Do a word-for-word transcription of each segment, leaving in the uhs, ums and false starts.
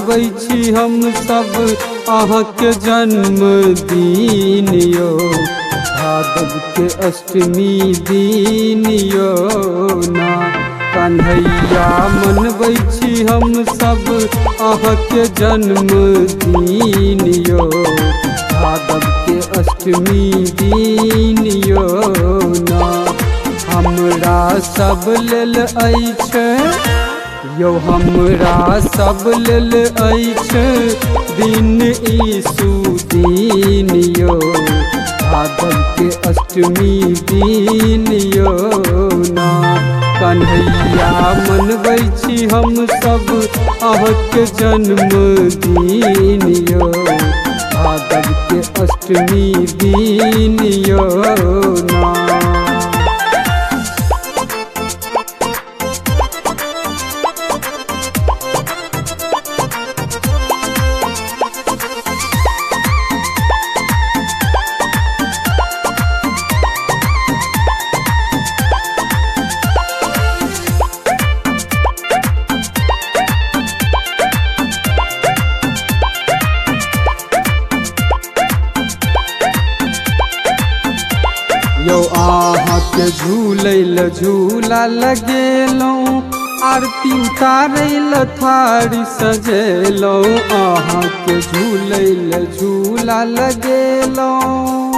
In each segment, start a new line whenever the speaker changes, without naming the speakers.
मनबै छी हम सब अहाँके जन्मदिन यो, भादव के अष्टमी दिन यो ना। कन्हैया मनबै छी हम सब अहाँके जन्मदिन यो, भादव के अष्टमी दिन यो ना। हमरा सब लेल अछि यो, हमरा सब लेल अछि दिन ई सुदिन यो, भादव के अष्टमी दिन यो ना। कन्हैया मनबै छी हम सब अहाँके जन्मदिन यो, भादव के अष्टमी दिन यो ना। यो अहाँके झूलैल झूला लगेलहुँ, आरती उतारैल थारी सजेलहुँ। अहाँके झूलैल झूला लगेलहुँ,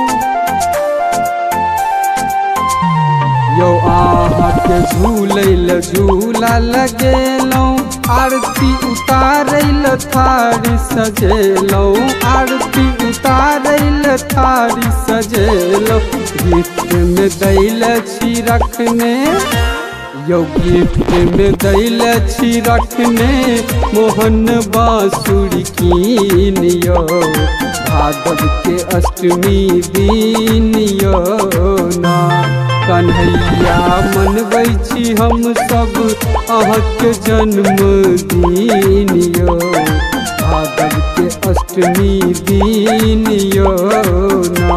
यो अहाँके झूलैल झूला लगेलहुँ, आरती उतारैल थारी सजेलहुँ। आरती उतारैल थारी सजेलहुँ, गिफ्ट में दैल छी रखने यो, गिफ्ट में दैल छी रखने मोहन बांसुरी कीन यो, भादव के अष्टमी दिन यो ना। कन्हैया मनबै छी हम सब अहाँके जन्मदिन यो, भादव के अष्टमी दिन यो ना।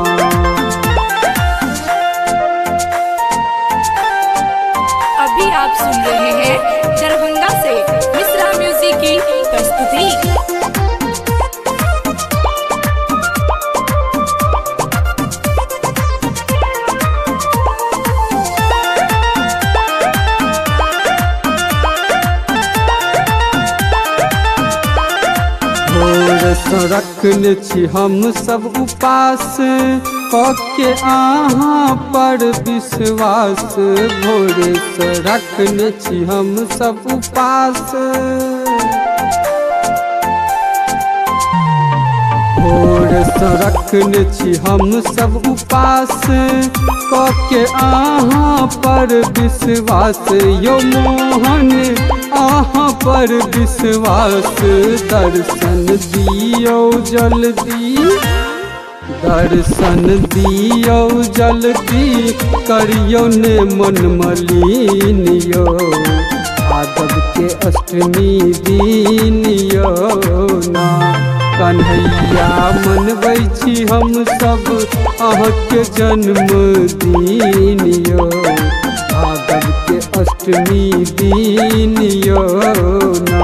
अभी आप सुन रहे हैं दरभंगा से मिश्रा म्यूजिक की प्रस्तुति।
रखने छी हम सब उपास, कके अहाँ पर विश्वास। भोरे से रखने छी हम सब उपास, भोरे से रखने छी हम सब उपास, कके अहाँ पर विश्वास। यो मोहन अहाँ पर विश्वास, दर्शन दियो जल्दी, दर्शन दियो जल्दी, करियो ने मन मलिन यो, भादव के अष्टमी दिन यो ना। कन्हैया मनबै छी हम सब अहाँके जन्मदिन यो, भादव के अष्टमी दिन यो ना।